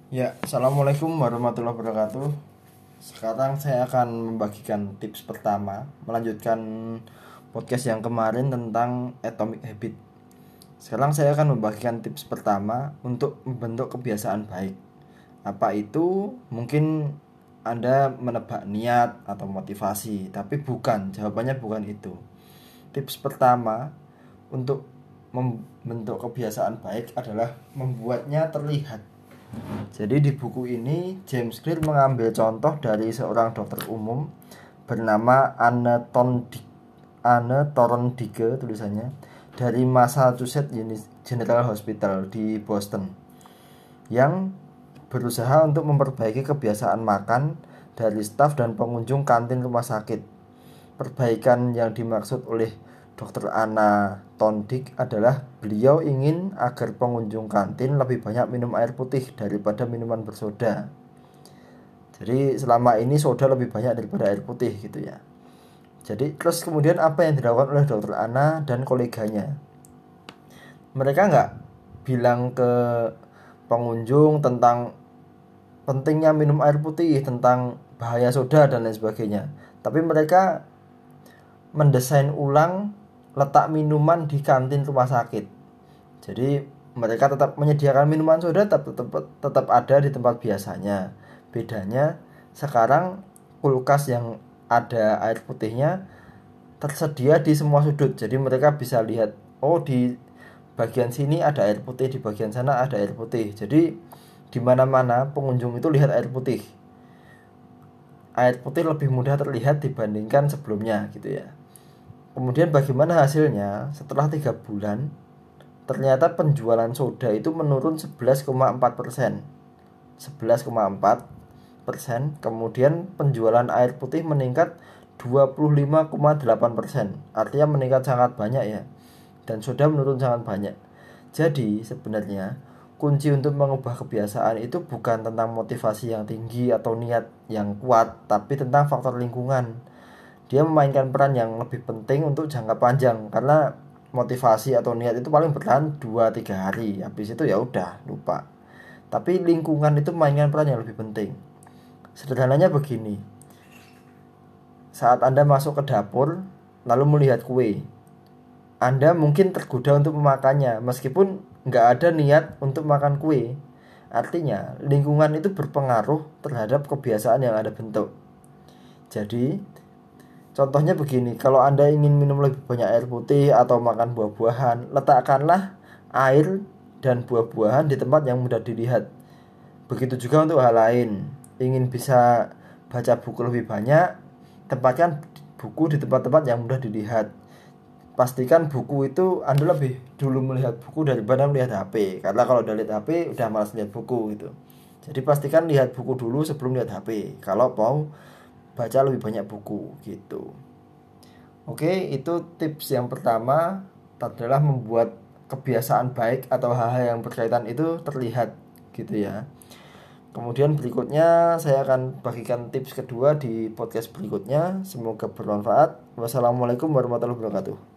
Ya, assalamualaikum warahmatullahi wabarakatuh. Sekarang saya akan membagikan tips pertama, melanjutkan podcast yang kemarin tentang Atomic Habit. Sekarang saya akan membagikan tips pertama untuk membentuk kebiasaan baik. Apa itu? Mungkin Anda menebak niat atau motivasi, tapi bukan, jawabannya bukan itu. Tips pertama untuk membentuk kebiasaan baik adalah membuatnya terlihat. Jadi di buku ini James Clear mengambil contoh dari seorang dokter umum bernama Anne Thorndige tulisannya, dari Massachusetts General Hospital di Boston, yang berusaha untuk memperbaiki kebiasaan makan dari staf dan pengunjung kantin rumah sakit. Perbaikan yang dimaksud oleh Dr. Anna Tondik adalah beliau ingin agar pengunjung kantin lebih banyak minum air putih daripada minuman bersoda. Jadi selama ini soda lebih banyak daripada air putih gitu ya. Jadi terus kemudian apa yang dilakukan oleh Dr. Anna dan koleganya? Mereka nggak bilang ke pengunjung tentang pentingnya minum air putih, tentang bahaya soda dan lain sebagainya. Tapi mereka mendesain ulang letak minuman di kantin rumah sakit. Jadi mereka tetap menyediakan minuman soda, tetap ada di tempat biasanya. Bedanya sekarang kulkas yang ada air putihnya tersedia di semua sudut. Jadi mereka bisa lihat, oh di bagian sini ada air putih, di bagian sana ada air putih. Jadi di mana-mana pengunjung itu lihat air putih. Air putih lebih mudah terlihat dibandingkan sebelumnya gitu ya. Kemudian bagaimana hasilnya? Setelah 3 bulan, ternyata penjualan soda itu menurun 11,4%. 11,4%. Kemudian penjualan air putih meningkat 25,8%. Artinya meningkat sangat banyak ya. Dan soda menurun sangat banyak. Jadi sebenarnya kunci untuk mengubah kebiasaan itu bukan tentang motivasi yang tinggi atau niat yang kuat, tapi tentang faktor lingkungan. Dia memainkan peran yang lebih penting untuk jangka panjang, karena motivasi atau niat itu paling bertahan 2-3 hari, habis itu ya udah lupa. Tapi lingkungan itu memainkan peran yang lebih penting. Sederhananya begini, saat Anda masuk ke dapur lalu melihat kue, Anda mungkin tergoda untuk memakannya meskipun nggak ada niat untuk makan kue. Artinya lingkungan itu berpengaruh terhadap kebiasaan yang Anda bentuk. Jadi contohnya begini, kalau Anda ingin minum lebih banyak air putih atau makan buah-buahan, letakkanlah air dan buah-buahan di tempat yang mudah dilihat. Begitu juga untuk hal lain. Ingin bisa baca buku lebih banyak, tempatkan buku di tempat-tempat yang mudah dilihat. Pastikan buku itu Anda lebih dulu melihat buku daripada melihat HP. Karena kalau udah lihat HP udah malas lihat buku gitu. Jadi pastikan lihat buku dulu sebelum lihat HP. Kalau mau baca lebih banyak buku gitu. Oke, itu tips yang pertama adalah membuat kebiasaan baik atau hal-hal yang berkaitan itu terlihat gitu ya. Kemudian berikutnya saya akan bagikan tips kedua di podcast berikutnya. Semoga bermanfaat. Wassalamualaikum warahmatullahi wabarakatuh.